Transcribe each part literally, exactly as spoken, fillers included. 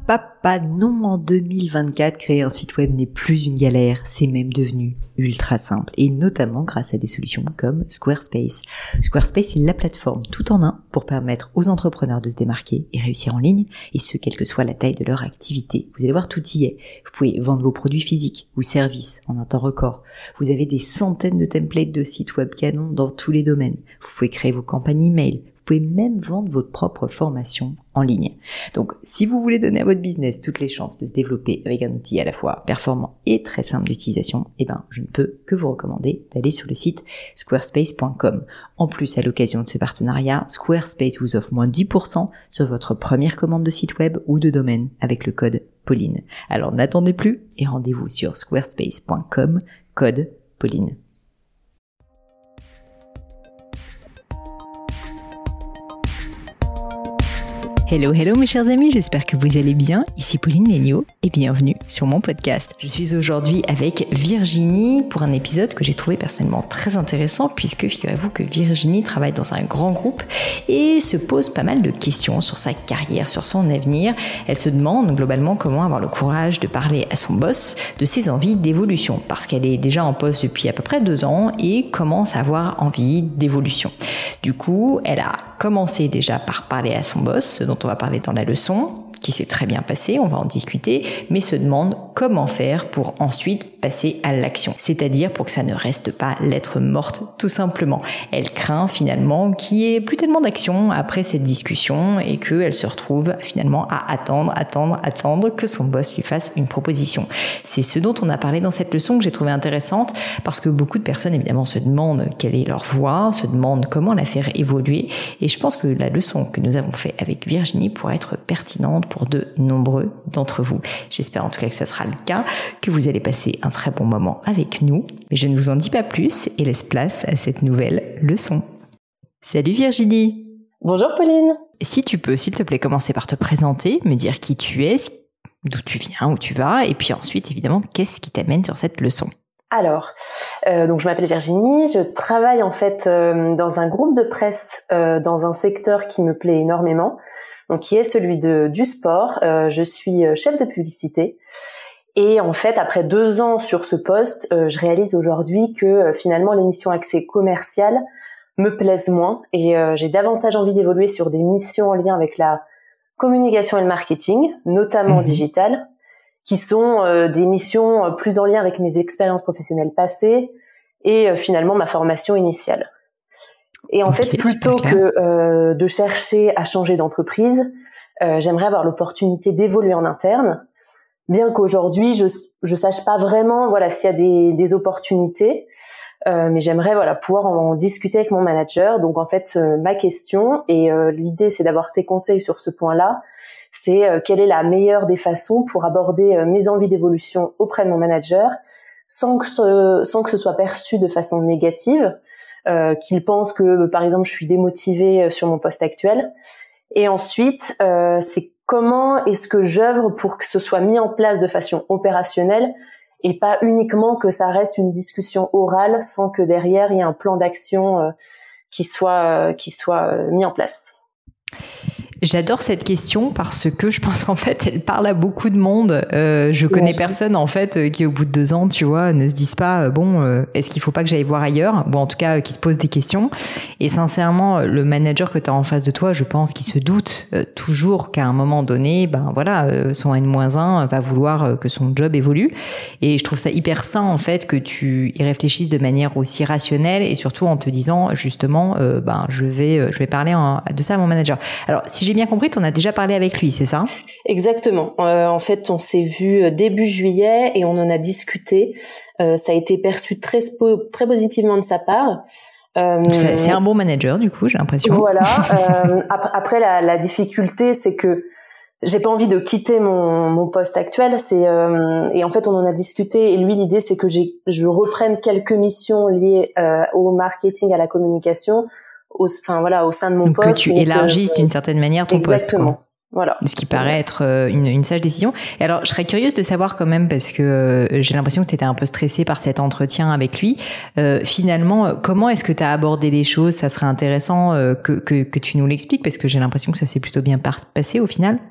papa, non, en deux mille vingt-quatre, créer un site web n'est plus une galère, c'est même devenu ultra simple, et notamment grâce à des solutions comme Squarespace. Squarespace est la plateforme tout en un pour permettre aux entrepreneurs de se démarquer et réussir en ligne, et ce, quelle que soit la taille de leur activité. Vous allez voir, tout y est. Vous pouvez vendre vos produits physiques ou services en un temps record. Vous avez des centaines de templates de sites web canons dans tous les domaines. Vous pouvez créer vos campagnes email. Vous pouvez même vendre votre propre formation en ligne. Donc, si vous voulez donner à votre business toutes les chances de se développer avec un outil à la fois performant et très simple d'utilisation, eh ben, je ne peux que vous recommander d'aller sur le site squarespace point com. En plus, à l'occasion de ce partenariat, Squarespace vous offre moins dix pour cent sur votre première commande de site web ou de domaine avec le code Pauline. Alors, n'attendez plus et rendez-vous sur squarespace point com, code Pauline. Hello, hello mes chers amis, j'espère que vous allez bien. Ici Pauline Léniaud et bienvenue sur mon podcast. Je suis aujourd'hui avec Virginie pour un épisode que j'ai trouvé personnellement très intéressant puisque figurez-vous que Virginie travaille dans un grand groupe et se pose pas mal de questions sur sa carrière, sur son avenir. Elle se demande globalement comment avoir le courage de parler à son boss de ses envies d'évolution parce qu'elle est déjà en poste depuis à peu près deux ans et commence à avoir envie d'évolution. Du coup, elle a commencé déjà par parler à son boss, ce dont on va parler dans la leçon, qui s'est très bien passé, on va en discuter, mais se demande comment faire pour ensuite passer à l'action. C'est-à-dire pour que ça ne reste pas lettre morte, tout simplement. Elle craint finalement qu'il n'y ait plus tellement d'action après cette discussion et qu'elle se retrouve finalement à attendre, attendre, attendre que son boss lui fasse une proposition. C'est ce dont on a parlé dans cette leçon que j'ai trouvé intéressante parce que beaucoup de personnes évidemment se demandent quelle est leur voie, se demandent comment la faire évoluer et je pense que la leçon que nous avons faite avec Virginie pourra être pertinente pour de nombreux d'entre vous. J'espère en tout cas que ça sera le cas, que vous allez passer un très bon moment avec nous. Mais je ne vous en dis pas plus et laisse place à cette nouvelle leçon. Salut Virginie. Bonjour Pauline. Si tu peux, s'il te plaît, commencer par te présenter, me dire qui tu es, d'où tu viens, où tu vas, et puis ensuite, évidemment, qu'est-ce qui t'amène sur cette leçon ? Alors, euh, donc je m'appelle Virginie, je travaille en fait euh, dans un groupe de presse euh, dans un secteur qui me plaît énormément. Donc qui est celui de du sport. Euh, je suis chef de publicité et en fait après deux ans sur ce poste, euh, je réalise aujourd'hui que euh, finalement les missions axées commerciales me plaisent moins et euh, j'ai davantage envie d'évoluer sur des missions en lien avec la communication et le marketing, notamment mmh. digital, qui sont euh, des missions plus en lien avec mes expériences professionnelles passées et euh, finalement ma formation initiale. Et en okay, fait, plutôt que euh, de chercher à changer d'entreprise, euh, j'aimerais avoir l'opportunité d'évoluer en interne, bien qu'aujourd'hui je je sache pas vraiment voilà s'il y a des des opportunités, euh, mais j'aimerais voilà pouvoir en, en discuter avec mon manager. Donc en fait, euh, ma question et euh, l'idée c'est d'avoir tes conseils sur ce point-là. C'est euh, quelle est la meilleure des façons pour aborder euh, mes envies d'évolution auprès de mon manager, sans que ce, sans que ce soit perçu de façon négative. Euh, qu'il pense que, par exemple, je suis démotivée sur mon poste actuel. Et ensuite, euh, c'est comment est-ce que j'œuvre pour que ce soit mis en place de façon opérationnelle et pas uniquement que ça reste une discussion orale sans que derrière il y ait un plan d'action euh, qui soit euh, qui soit euh, mis en place. J'adore cette question parce que je pense qu'en fait, elle parle à beaucoup de monde. Euh, je connais personne en fait qui, au bout de deux ans, tu vois, ne se disent pas bon, euh, est-ce qu'il faut pas que j'aille voir ailleurs, ou en tout cas, euh, qui se posent des questions. Et sincèrement, le manager que tu as en face de toi, je pense qu'il se doute euh, toujours qu'à un moment donné, ben voilà, euh, son N moins un va vouloir euh, que son job évolue. Et je trouve ça hyper sain en fait que tu y réfléchisses de manière aussi rationnelle et surtout en te disant justement, euh, ben je vais, euh, je vais parler en, de ça à mon manager. Alors si j'ai bien compris, tu en as déjà parlé avec lui, c'est ça ? Exactement. Euh, en fait, on s'est vu début juillet et on en a discuté. Euh, ça a été perçu très très positivement de sa part. Euh, c'est, c'est un bon manager, du coup, j'ai l'impression. Voilà. Euh, après, la, la difficulté, c'est que j'ai pas envie de quitter mon, mon poste actuel. C'est euh, et en fait, on en a discuté. Et lui, l'idée, c'est que j'ai, je reprenne quelques missions liées euh, au marketing, à la communication. Au, enfin voilà, au sein de mon donc poste. Que tu élargisses d'une certaine manière ton exactement. poste. Exactement. Voilà. Ce qui paraît être une, une sage décision. Et alors, je serais curieuse de savoir quand même, parce que j'ai l'impression que tu étais un peu stressée par cet entretien avec lui. Euh, finalement, comment est-ce que tu as abordé les choses ? Ça serait intéressant que, que, que tu nous l'expliques, parce que j'ai l'impression que ça s'est plutôt bien passé au final.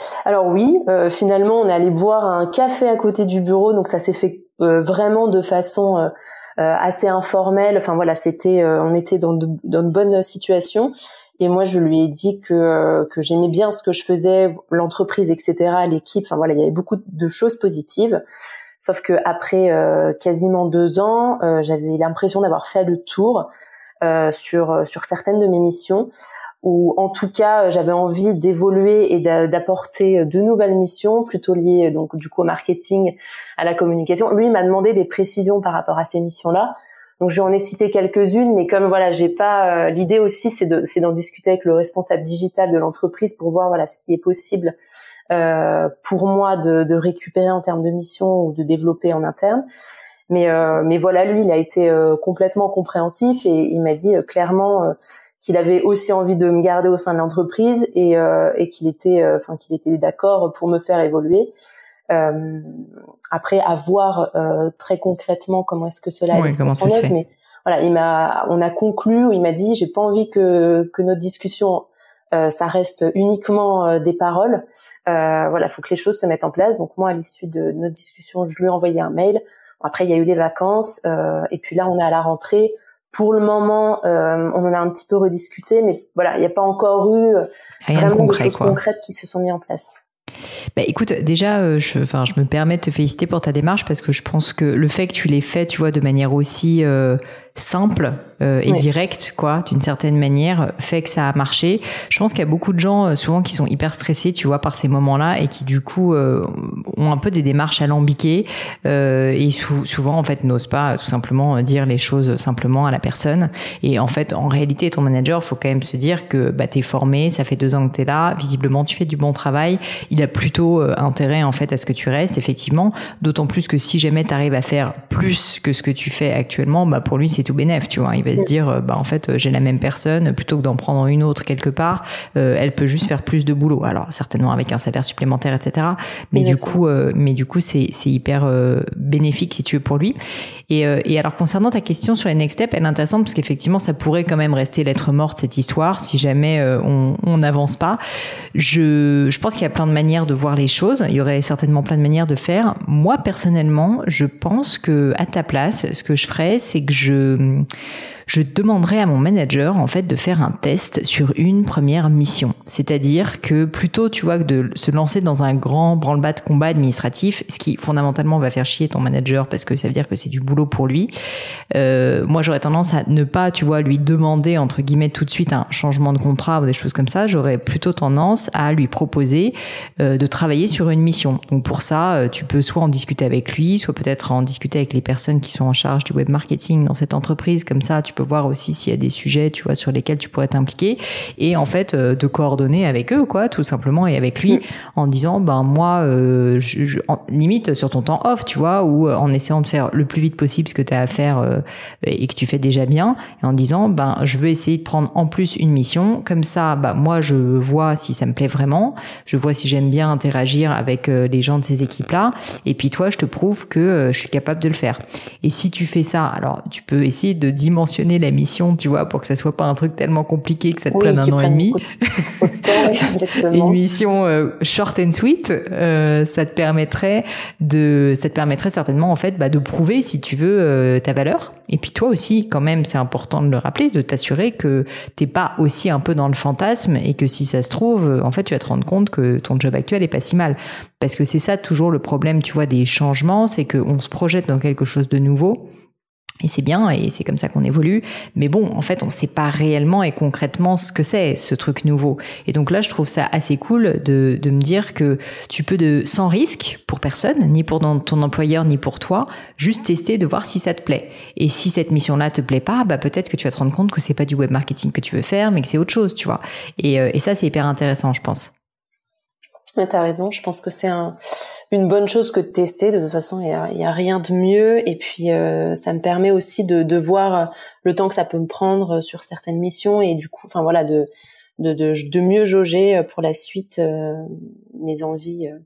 Alors oui, euh, finalement, on est allé boire un café à côté du bureau, donc ça s'est fait euh, vraiment de façon euh, euh, assez informelle. Enfin voilà, c'était, euh, on était dans de, dans de bonnes situations. Et moi, je lui ai dit que euh, que j'aimais bien ce que je faisais, l'entreprise, et cetera, l'équipe. Enfin voilà, il y avait beaucoup de choses positives. Sauf que après euh, quasiment deux ans, euh, j'avais l'impression d'avoir fait le tour euh, sur sur certaines de mes missions. Ou en tout cas, j'avais envie d'évoluer et d'apporter de nouvelles missions, plutôt liées donc du coup au marketing, à la communication. Lui il m'a demandé des précisions par rapport à ces missions-là. Donc je lui en ai cité quelques-unes, mais comme voilà, j'ai pas euh, l'idée aussi, c'est de c'est d'en discuter avec le responsable digital de l'entreprise pour voir voilà ce qui est possible euh, pour moi de, de récupérer en termes de missions ou de développer en interne. Mais euh, mais voilà, lui, il a été euh, complètement compréhensif et il m'a dit euh, clairement euh, qu'il avait aussi envie de me garder au sein de l'entreprise et euh, et qu'il était enfin euh, qu'il était d'accord pour me faire évoluer. Euh, après, à voir euh, très concrètement comment est-ce que cela ouais, est en œuvre, mais voilà, il m'a, on a conclu, où il m'a dit, j'ai pas envie que que notre discussion, euh, ça reste uniquement euh, des paroles. Euh, voilà, faut que les choses se mettent en place. Donc moi, à l'issue de notre discussion, je lui ai envoyé un mail. Après, il y a eu les vacances, euh, et puis là, on est à la rentrée. Pour le moment, euh, on en a un petit peu rediscuté, mais voilà, il n'y a pas encore eu euh, Rien vraiment de concret, de choses quoi. concrètes qui se sont mises en place. Bah écoute, déjà, euh, je, enfin, je me permets de te féliciter pour ta démarche parce que je pense que le fait que tu l'aies fait, tu vois, de manière aussi euh, simple euh, et Oui. directe, quoi, d'une certaine manière, fait que ça a marché. Je pense qu'il y a beaucoup de gens, euh, souvent, qui sont hyper stressés, tu vois, par ces moments-là et qui, du coup, euh, ont un peu des démarches alambiquées euh, et sou- souvent, en fait, n'osent pas tout simplement dire les choses simplement à la personne. Et en fait, en réalité, ton manager, faut quand même se dire que bah, t'es formé, ça fait deux ans que t'es là, visiblement, tu fais du bon travail. Il a plutôt euh, intérêt en fait à ce que tu restes, effectivement, d'autant plus que si jamais tu arrives à faire plus que ce que tu fais actuellement, bah pour lui c'est tout bénef, tu vois. Il va se dire euh, bah en fait euh, j'ai la même personne, plutôt que d'en prendre une autre quelque part, euh, elle peut juste faire plus de boulot. Alors certainement avec un salaire supplémentaire, et cetera. Mais Exactement. du coup, euh, mais du coup c'est c'est hyper euh, bénéfique si tu veux pour lui. Et euh, et alors concernant ta question sur les next steps, elle est intéressante parce qu'effectivement ça pourrait quand même rester lettre morte cette histoire si jamais euh, on on n'avance pas. Je je pense qu'il y a plein de manières de voir les choses. Il y aurait certainement plein de manières de faire. Moi, personnellement, je pense que à ta place, ce que je ferais, c'est que je je demanderais à mon manager, en fait, de faire un test sur une première mission. C'est-à-dire que plutôt, tu vois, que de se lancer dans un grand branle-bas de combat administratif, ce qui, fondamentalement, va faire chier ton manager parce que ça veut dire que c'est du boulot pour lui. Euh, moi, j'aurais tendance à ne pas, tu vois, lui demander, entre guillemets, tout de suite un changement de contrat ou des choses comme ça. J'aurais plutôt tendance à lui proposer euh, de travailler sur une mission. Donc, pour ça, euh, tu peux soit en discuter avec lui, soit peut-être en discuter avec les personnes qui sont en charge du web marketing dans cette entreprise. Comme ça, tu peux voir aussi s'il y a des sujets, tu vois, sur lesquels tu pourrais t'impliquer et en fait euh, de coordonner avec eux, quoi, tout simplement, et avec lui, mmh. en disant, ben moi, euh, je, je, en, limite sur ton temps off, tu vois, ou euh, en essayant de faire le plus vite possible ce que tu as à faire euh, et que tu fais déjà bien, et en disant, ben je veux essayer de prendre en plus une mission, comme ça, ben moi je vois si ça me plaît vraiment, je vois si j'aime bien interagir avec euh, les gens de ces équipes-là, et puis toi, je te prouve que euh, je suis capable de le faire. Et si tu fais ça, alors tu peux essayer de dimensionner la mission, tu vois, pour que ça soit pas un truc tellement compliqué que ça te oui, prenne un an et demi. Une mission euh, short and sweet, euh, ça te permettrait de, ça te permettrait certainement en fait bah, de prouver si tu veux euh, ta valeur. Et puis toi aussi, quand même, c'est important de le rappeler, de t'assurer que t'es pas aussi un peu dans le fantasme et que si ça se trouve, en fait, tu vas te rendre compte que ton job actuel est pas si mal. Parce que c'est ça toujours le problème, tu vois, des changements, c'est qu'on se projette dans quelque chose de nouveau. Et c'est bien, et c'est comme ça qu'on évolue. Mais bon, en fait, on sait pas réellement et concrètement ce que c'est, ce truc nouveau. Et donc là, je trouve ça assez cool de, de me dire que tu peux, de, sans risque pour personne, ni pour ton employeur, ni pour toi, juste tester de voir si ça te plaît. Et si cette mission-là te plaît pas, bah, peut-être que tu vas te rendre compte que c'est pas du web marketing que tu veux faire, mais que c'est autre chose, tu vois. Et, et ça, c'est hyper intéressant, je pense. Mais t'as raison, je pense que c'est un, une bonne chose que de tester. De toute façon, il y a, il y a rien de mieux. Et puis, euh, ça me permet aussi de, de voir le temps que ça peut me prendre sur certaines missions et du coup, enfin voilà, de, de, de, de mieux jauger pour la suite euh, mes envies. Euh.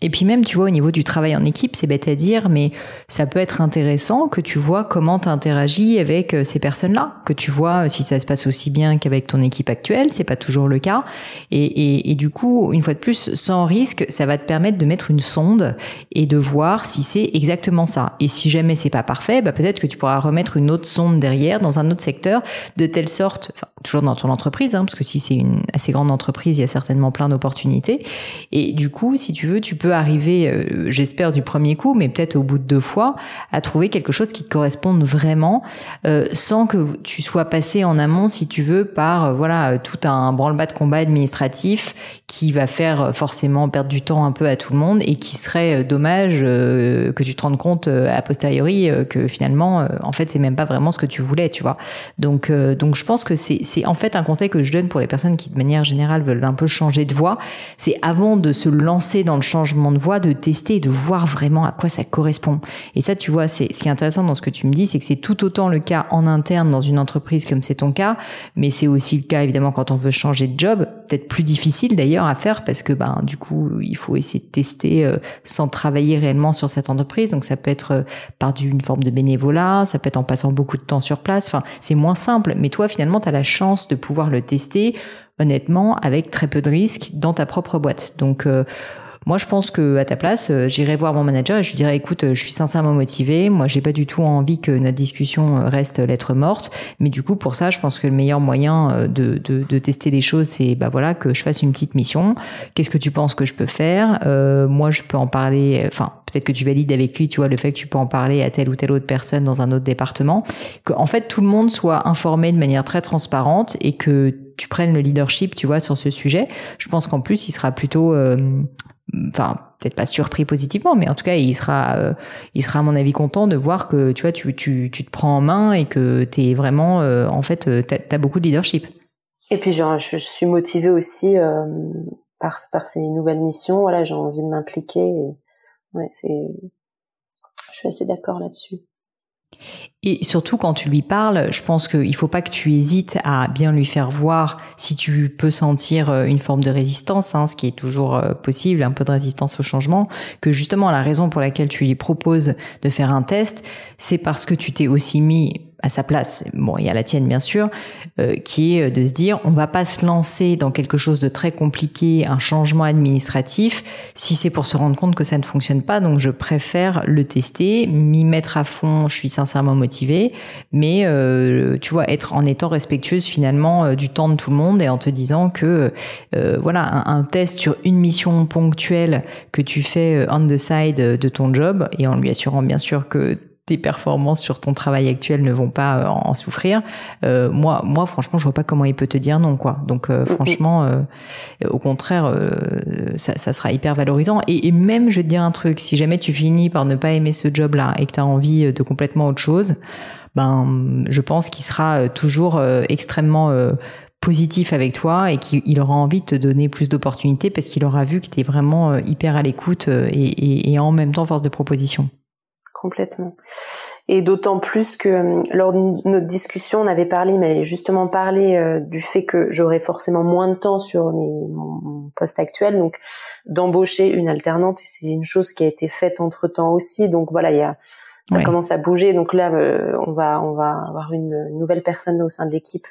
Et puis même, tu vois, au niveau du travail en équipe, c'est bête à dire, mais ça peut être intéressant que tu vois comment tu interagis avec ces personnes-là, que tu vois si ça se passe aussi bien qu'avec ton équipe actuelle, c'est pas toujours le cas. Et, et, et du coup, une fois de plus, sans risque, ça va te permettre de mettre une sonde et de voir si c'est exactement ça. Et si jamais c'est pas parfait, bah peut-être que tu pourras remettre une autre sonde derrière dans un autre secteur, de telle sorte, enfin, toujours dans ton entreprise, hein, parce que si c'est une assez grande entreprise, il y a certainement plein d'opportunités. Et du coup, si tu veux, tu peux arriver, euh, j'espère du premier coup, mais peut-être au bout de deux fois, à trouver quelque chose qui te corresponde vraiment, euh, sans que tu sois passé en amont, si tu veux, par euh, voilà tout un branle-bas de combat administratif qui va faire forcément perdre du temps un peu à tout le monde et qui serait dommage euh, que tu te rendes compte euh, a posteriori euh, que finalement, euh, en fait, c'est même pas vraiment ce que tu voulais, tu vois. Donc, euh, donc je pense que c'est, c'est en fait un conseil que je donne pour les personnes qui, de manière générale, veulent un peu changer de voie. C'est avant de se lancer dans le changement de voie, de tester et de voir vraiment à quoi ça correspond. Et ça, tu vois, c'est ce qui est intéressant dans ce que tu me dis, c'est que c'est tout autant le cas en interne dans une entreprise comme c'est ton cas, mais c'est aussi le cas évidemment quand on veut changer de job, peut-être plus difficile d'ailleurs à faire parce que ben du coup il faut essayer de tester euh, sans travailler réellement sur cette entreprise. Donc ça peut être euh, par une forme de bénévolat, ça peut être en passant beaucoup de temps sur place. Enfin, c'est moins simple, mais toi finalement tu as la chance de pouvoir le tester honnêtement avec très peu de risques dans ta propre boîte. Donc euh, moi, je pense que à ta place, euh, j'irai voir mon manager et je lui dirais, écoute, euh, je suis sincèrement motivée. Moi, j'ai pas du tout envie que notre discussion reste lettre morte. Mais du coup, pour ça, je pense que le meilleur moyen de, de, de tester les choses, c'est bah voilà que je fasse une petite mission. Qu'est-ce que tu penses que je peux faire ? euh, Moi, je peux en parler. Enfin, peut-être que tu valides avec lui, tu vois, le fait que tu peux en parler à telle ou telle autre personne dans un autre département. Que en fait, tout le monde soit informé de manière très transparente et que tu prennes le leadership, tu vois, sur ce sujet. Je pense qu'en plus, il sera plutôt euh, enfin peut-être pas surpris positivement, mais en tout cas il sera euh, il sera à mon avis content de voir que tu vois tu tu tu te prends en main et que t'es vraiment euh, en fait t'as, t'as beaucoup de leadership. Et puis genre, je, je suis motivée aussi euh, par par ces nouvelles missions. Voilà, j'ai envie de m'impliquer. Et, ouais, c'est je suis assez d'accord là-dessus. Et surtout quand tu lui parles, je pense qu'il faut pas que tu hésites à bien lui faire voir si tu peux sentir une forme de résistance, hein, ce qui est toujours possible, un peu de résistance au changement, que justement la raison pour laquelle tu lui proposes de faire un test, c'est parce que tu t'es aussi mis à sa place, bon, il y a la tienne bien sûr, euh, qui est de se dire on va pas se lancer dans quelque chose de très compliqué, un changement administratif, si c'est pour se rendre compte que ça ne fonctionne pas, donc je préfère le tester, m'y mettre à fond, je suis sincèrement motivée, mais euh, tu vois, être en étant respectueuse finalement euh, du temps de tout le monde et en te disant que euh, voilà, un, un test sur une mission ponctuelle que tu fais on the side de ton job et en lui assurant bien sûr que tes performances sur ton travail actuel ne vont pas en souffrir. Euh, moi, moi, franchement, je vois pas comment il peut te dire non, quoi. Donc, euh, franchement, euh, au contraire, euh, ça, ça sera hyper valorisant. Et, et même, je vais te dire un truc, si jamais tu finis par ne pas aimer ce job-là et que tu as envie de complètement autre chose, ben, je pense qu'il sera toujours euh, extrêmement euh, positif avec toi et qu'il aura envie de te donner plus d'opportunités parce qu'il aura vu que tu es vraiment euh, hyper à l'écoute et, et, et en même temps force de proposition. Complètement. Et d'autant plus que euh, lors de notre discussion, on avait parlé, mais justement parlé euh, du fait que j'aurais forcément moins de temps sur mes, mon, mon poste actuel, donc d'embaucher une alternante, et c'est une chose qui a été faite entre temps aussi. Donc voilà, il y a ça ouais. commence à bouger. Donc là, euh, on va on va avoir une nouvelle personne au sein de l'équipe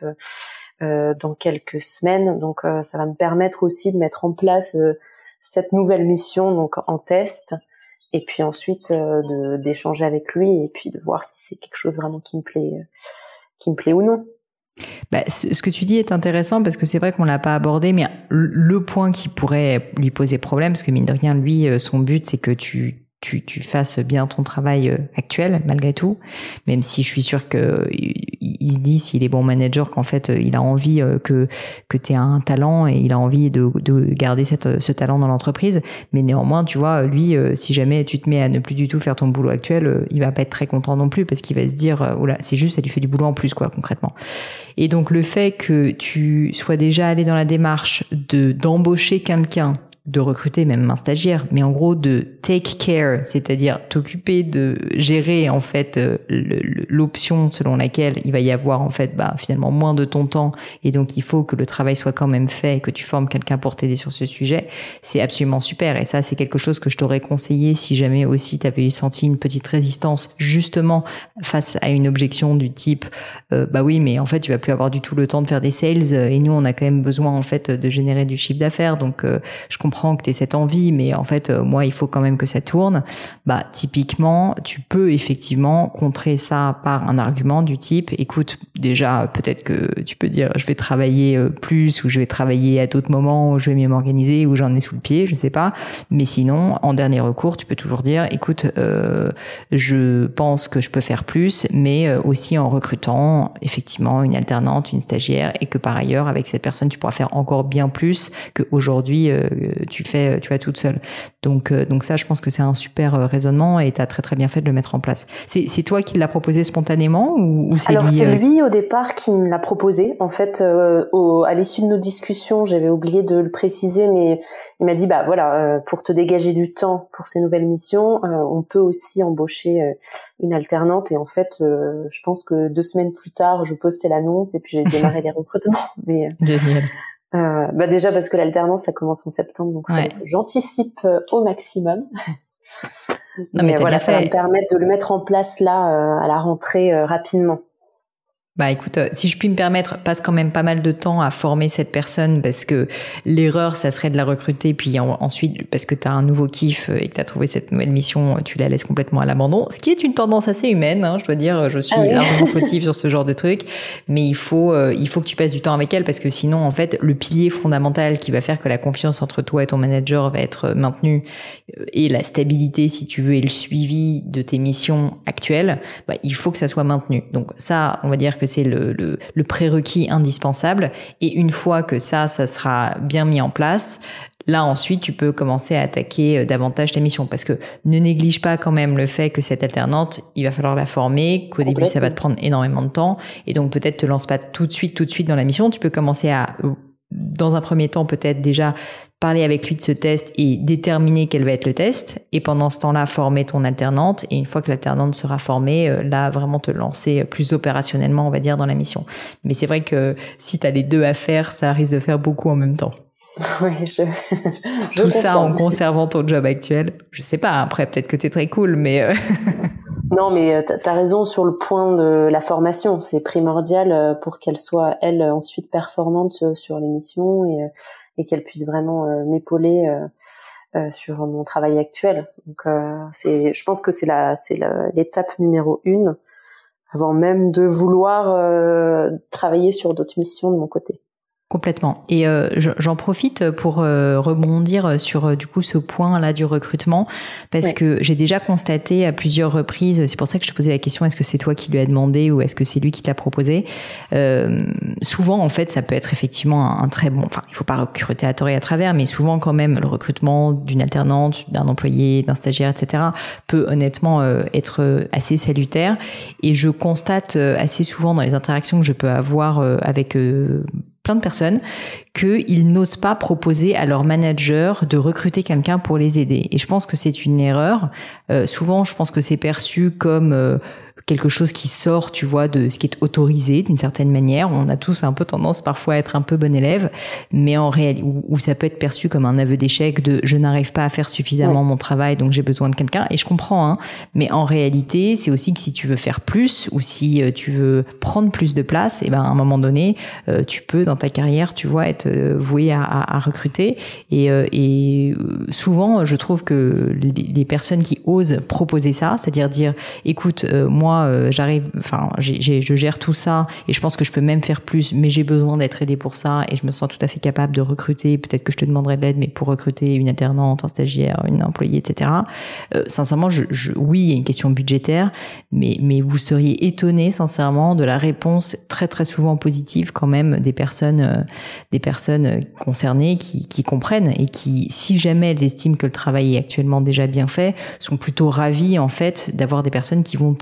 euh, dans quelques semaines. Donc euh, ça va me permettre aussi de mettre en place euh, cette nouvelle mission, donc en test. Et puis ensuite euh, de, d'échanger avec lui et puis de voir si c'est quelque chose vraiment qui me plaît, euh, qui me plaît ou non. Bah, ce que tu dis est intéressant parce que c'est vrai qu'on l'a pas abordé, mais le point qui pourrait lui poser problème, parce que mine de rien, lui, son but, c'est que tu Tu, tu fasses bien ton travail actuel malgré tout, même si je suis sûre que il se dit s'il est bon manager qu'en fait il a envie que que tu aies un talent et il a envie de de garder cette ce talent dans l'entreprise, mais néanmoins tu vois lui si jamais tu te mets à ne plus du tout faire ton boulot actuel, il va pas être très content non plus parce qu'il va se dire oh là, c'est juste ça lui fait du boulot en plus quoi concrètement. Et donc le fait que tu sois déjà allé dans la démarche de d'embaucher quelqu'un de recruter même un stagiaire, mais en gros de take care, c'est-à-dire t'occuper de gérer en fait euh, le, l'option selon laquelle il va y avoir en fait bah finalement moins de ton temps et donc il faut que le travail soit quand même fait et que tu formes quelqu'un pour t'aider sur ce sujet, c'est absolument super. Et ça c'est quelque chose que je t'aurais conseillé si jamais aussi tu avais senti une petite résistance justement face à une objection du type euh, bah oui mais en fait tu vas plus avoir du tout le temps de faire des sales et nous on a quand même besoin en fait de générer du chiffre d'affaires, donc euh, je comprends que tu aies cette envie, mais en fait, euh, moi, il faut quand même que ça tourne. Bah, typiquement, tu peux effectivement contrer ça par un argument du type, écoute, déjà, peut-être que tu peux dire, je vais travailler plus, ou je vais travailler à d'autres moments, ou je vais mieux m'organiser, ou j'en ai sous le pied, je sais pas. Mais sinon, en dernier recours, tu peux toujours dire, écoute, euh, je pense que je peux faire plus, mais aussi en recrutant, effectivement, une alternante, une stagiaire, et que par ailleurs, avec cette personne, tu pourras faire encore bien plus qu'aujourd'hui, euh, tu fais tu vas toute seule. Donc euh, donc ça je pense que c'est un super euh, raisonnement et tu as très très bien fait de le mettre en place. C'est c'est toi qui l'as proposé spontanément ou, ou c'est Alors lui c'est euh... lui au départ qui me l'a proposé. En fait euh, au, à l'issue de nos discussions, j'avais oublié de le préciser, mais il m'a dit bah voilà euh, pour te dégager du temps pour ces nouvelles missions, euh, on peut aussi embaucher euh, une alternante. Et en fait euh, je pense que deux semaines plus tard, je postais l'annonce et puis j'ai démarré les recrutements. Mais euh, génial. Euh, bah déjà parce que l'alternance ça commence en septembre, donc ouais. Faut que j'anticipe euh, au maximum. Non mais, mais t'as voilà, bien ça fait. va me permettre de le mettre en place là euh, à la rentrée euh, rapidement. Bah écoute, euh, si je puis me permettre, passe quand même pas mal de temps à former cette personne parce que l'erreur, ça serait de la recruter puis en, ensuite, parce que tu as un nouveau kiff et que tu as trouvé cette nouvelle mission, tu la laisses complètement à l'abandon, ce qui est une tendance assez humaine, hein, je dois dire, je suis ah oui. largement fautive sur ce genre de truc, mais il faut euh, il faut que tu passes du temps avec elle parce que sinon, en fait, le pilier fondamental qui va faire que la confiance entre toi et ton manager va être maintenue et la stabilité, si tu veux, et le suivi de tes missions actuelles, bah, il faut que ça soit maintenu. Donc ça, on va dire que c'est le, le, le prérequis indispensable. Et une fois que ça, ça sera bien mis en place, là ensuite, tu peux commencer à attaquer davantage ta mission. Parce que ne néglige pas quand même le fait que cette alternante, il va falloir la former, qu'au début, ça va te prendre énormément de temps. Et donc peut-être te lance pas tout de suite, tout de suite dans la mission. Tu peux commencer à, dans un premier temps, peut-être déjà parler avec lui de ce test et déterminer quel va être le test. Et pendant ce temps-là, former ton alternante. Et une fois que l'alternante sera formée, là, vraiment te lancer plus opérationnellement, on va dire, dans la mission. Mais c'est vrai que si tu as les deux à faire, ça risque de faire beaucoup en même temps. Oui, je, je Tout ça en conservant ton job actuel. Je sais pas, après, peut-être que t'es très cool, mais... Non, mais t'as raison sur le point de la formation. C'est primordial pour qu'elle soit, elle, ensuite performante sur les missions et... et qu'elle puisse vraiment euh, m'épauler euh, euh, sur mon travail actuel. Donc euh, c'est, je pense que c'est la, c'est la, l'étape numéro une, avant même de vouloir euh, travailler sur d'autres missions de mon côté. Complètement. Et euh, j'en profite pour euh, rebondir sur euh, du coup ce point-là du recrutement parce ouais. que j'ai déjà constaté à plusieurs reprises, c'est pour ça que je te posais la question, est-ce que c'est toi qui lui as demandé ou est-ce que c'est lui qui te l'a proposé? euh, Souvent, en fait, ça peut être effectivement un, un très bon... Enfin, il faut pas recruter à tort et à travers, mais souvent quand même, le recrutement d'une alternante, d'un employé, d'un stagiaire, et cetera peut honnêtement euh, être assez salutaire. Et je constate assez souvent dans les interactions que je peux avoir euh, avec... Euh, plein de personnes, qu'ils n'osent pas proposer à leur manager de recruter quelqu'un pour les aider. Et je pense que c'est une erreur. Euh, souvent, je pense que c'est perçu comme... Euh, quelque chose qui sort, tu vois, de ce qui est autorisé d'une certaine manière. On a tous un peu tendance parfois à être un peu bon élève, mais en réalité, où, où ça peut être perçu comme un aveu d'échec de je n'arrive pas à faire suffisamment ouais. mon travail, donc j'ai besoin de quelqu'un. Et je comprends, hein. Mais en réalité, c'est aussi que si tu veux faire plus ou si tu veux prendre plus de place, et ben à un moment donné, euh, tu peux dans ta carrière, tu vois, être voué à, à, à recruter. Et, euh, et souvent, je trouve que les, les personnes qui osent proposer ça, c'est-à-dire dire, écoute, euh, moi Euh, j'arrive, enfin, j'ai, j'ai, je gère tout ça et je pense que je peux même faire plus, mais j'ai besoin d'être aidé pour ça et je me sens tout à fait capable de recruter. Peut-être que je te demanderai de l'aide, mais pour recruter une alternante, un stagiaire, une employée, et cetera. Euh, sincèrement, je, je, oui, il y a une question budgétaire, mais mais vous seriez étonné, sincèrement, de la réponse très très souvent positive quand même des personnes, euh, des personnes concernées qui qui comprennent et qui, si jamais elles estiment que le travail est actuellement déjà bien fait, sont plutôt ravies en fait d'avoir des personnes qui vont créer une équipe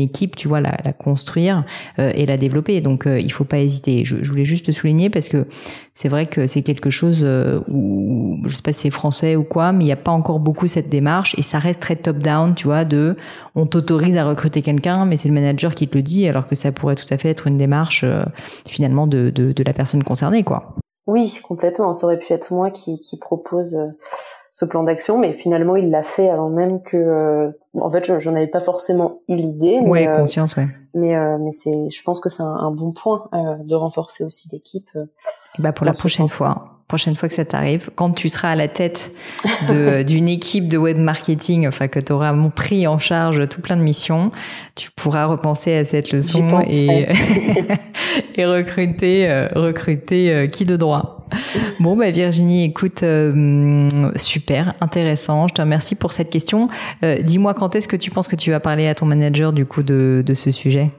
équipe, tu vois, la, la construire euh, et la développer. Donc, euh, il faut pas hésiter. Je, je voulais juste le souligner parce que c'est vrai que c'est quelque chose euh, où, je sais pas si c'est français ou quoi, mais il y a pas encore beaucoup cette démarche et ça reste très top-down, tu vois, de on t'autorise à recruter quelqu'un, mais c'est le manager qui te le dit, alors que ça pourrait tout à fait être une démarche euh, finalement de, de, de la personne concernée, quoi. Oui, complètement. Ça aurait pu être moi qui, qui propose euh, ce plan d'action, mais finalement il l'a fait avant même que. Euh, en fait, je, j'en avais pas forcément eu l'idée. Mais, ouais, euh, conscience, ouais. Mais euh, mais c'est, je pense que c'est un, un bon point euh, de renforcer aussi l'équipe. Euh, bah pour la prochaine fois, prochaine fois que ça t'arrive, quand tu seras à la tête de d'une équipe de web marketing, enfin que tu auras pris en charge tout plein de missions, tu pourras repenser à cette leçon et et recruter euh, recruter euh, qui de droit. Bon bah Virginie, écoute, euh, super intéressant. Je te remercie pour cette question. Euh, dis-moi, quand est-ce que tu penses que tu vas parler à ton manager du coup de de ce sujet?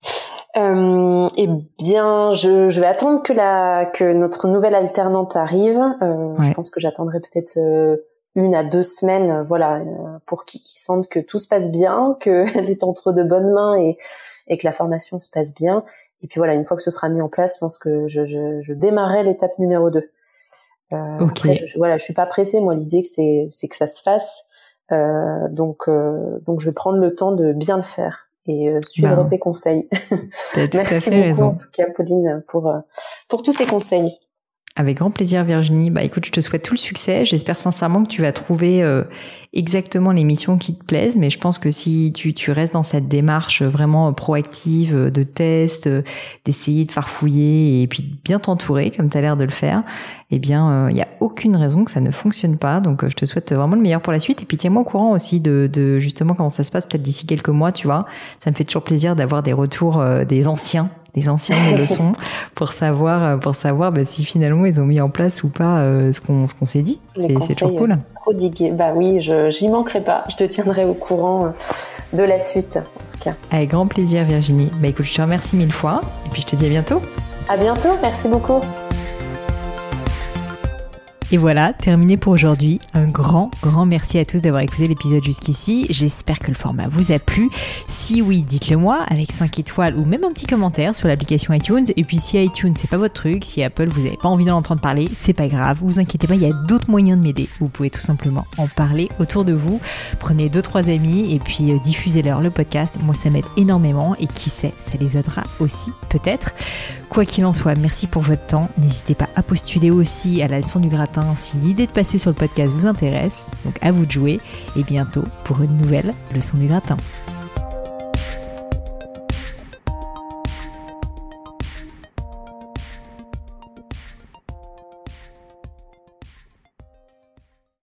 Euh, eh bien, je, je vais attendre que la que notre nouvelle alternante arrive. Euh, ouais. Je pense que j'attendrai peut-être euh, une à deux semaines, euh, voilà, euh, pour qu'ils qu'ils sentent que tout se passe bien, qu'elle est entre de bonnes mains et et que la formation se passe bien. Et puis voilà, une fois que ce sera mis en place, je pense que je je, je démarrerai l'étape numéro deux. Euh, okay. Après, je, je, voilà, je suis pas pressée. Moi, l'idée que c'est c'est que ça se fasse. Euh, donc euh, donc je vais prendre le temps de bien le faire. Et euh, suivre ben, tes conseils. T'as tout Merci à fait beaucoup, raison. En tout cas, Pauline, pour euh, pour tous tes conseils. Avec grand plaisir, Virginie. Bah, écoute, je te souhaite tout le succès. J'espère sincèrement que tu vas trouver euh, exactement les missions qui te plaisent. Mais je pense que si tu, tu restes dans cette démarche vraiment proactive de test, euh, d'essayer de farfouiller et puis bien t'entourer, comme tu as l'air de le faire, eh bien, il euh, n'y a aucune raison que ça ne fonctionne pas. Donc, euh, je te souhaite vraiment le meilleur pour la suite. Et puis, tiens-moi au courant aussi de, de justement comment ça se passe, peut-être d'ici quelques mois, tu vois. Ça me fait toujours plaisir d'avoir des retours euh, des anciens. des anciennes leçons pour savoir pour savoir bah, si finalement ils ont mis en place ou pas euh, ce qu'on ce qu'on s'est dit. C'est, c'est toujours cool. Prodigués. Bah oui, je j'y manquerai pas. Je te tiendrai au courant de la suite en tout cas. Avec grand plaisir, Virginie. Bah écoute, je te remercie mille fois et puis je te dis à bientôt. À bientôt, merci beaucoup. Et voilà, terminé pour aujourd'hui. Un grand, grand merci à tous d'avoir écouté l'épisode jusqu'ici. J'espère que le format vous a plu. Si oui, dites-le moi avec cinq étoiles ou même un petit commentaire sur l'application iTunes. Et puis si iTunes, c'est pas votre truc, si Apple, vous n'avez pas envie d'en entendre parler, c'est pas grave. Vous inquiétez pas, il y a d'autres moyens de m'aider. Vous pouvez tout simplement en parler autour de vous. Prenez deux, trois amis et puis euh, diffusez-leur le podcast. Moi, ça m'aide énormément et qui sait, ça les aidera aussi, peut-être. Quoi qu'il en soit, merci pour votre temps. N'hésitez pas à postuler aussi à la leçon du gratin si l'idée de passer sur le podcast vous intéresse. Donc à vous de jouer et bientôt pour une nouvelle leçon du gratin.